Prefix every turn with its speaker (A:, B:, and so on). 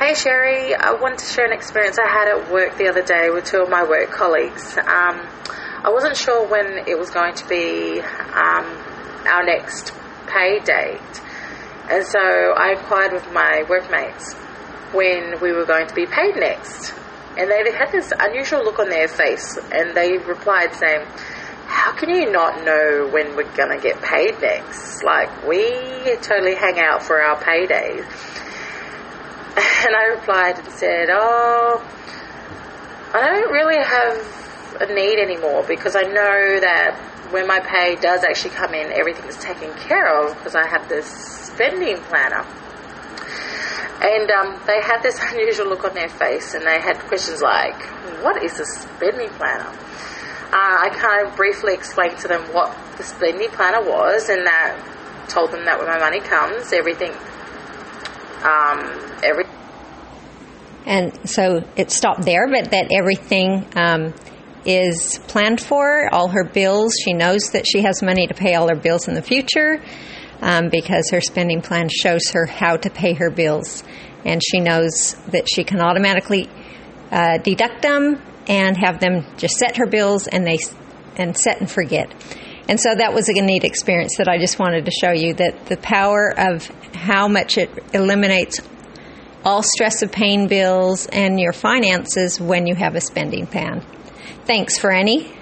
A: Hey Sherry, I wanted to share an experience I had at work the other day with two of my work colleagues. I wasn't sure when it was going to be our next pay date, and so I inquired with my workmates when we were going to be paid next. And they had this unusual look on their face, and they replied saying, "How can you not know when we're going to get paid next? Like, we totally hang out for our paydays." And I replied and said, "Oh, I don't really have a need anymore, because I know that when my pay does actually come in, everything's taken care of because I have this spending planner." And they had this unusual look on their face, and they had questions like, "What is a spending planner?" I kind of briefly explained to them what the spending planner was, and that told them that when my money comes, everything.
B: And so it stopped there, but that everything is planned for, all her bills. She knows that she has money to pay all her bills in the future because her spending plan shows her how to pay her bills. And she knows that she can automatically deduct them and have them just set her bills and set and forget. And so that was a neat experience that I just wanted to show you, that the power of how much it eliminates all stress of paying bills and your finances when you have a spending plan. Thanks, Franny.